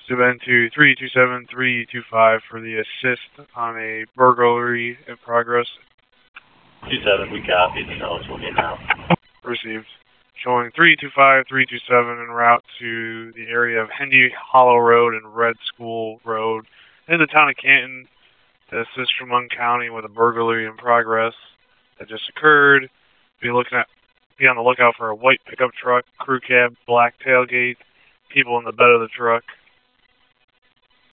Subin to 327-325 for the assist on a burglary in progress. 27, we copy. The notes will get out. Received. Showing 325-327 en route to the area of Hendy Hollow Road and Red School Road in the town of Canton to assist Chemung County with a burglary in progress that just occurred. Be on the lookout for a white pickup truck, crew cab, black tailgate, people in the bed of the truck.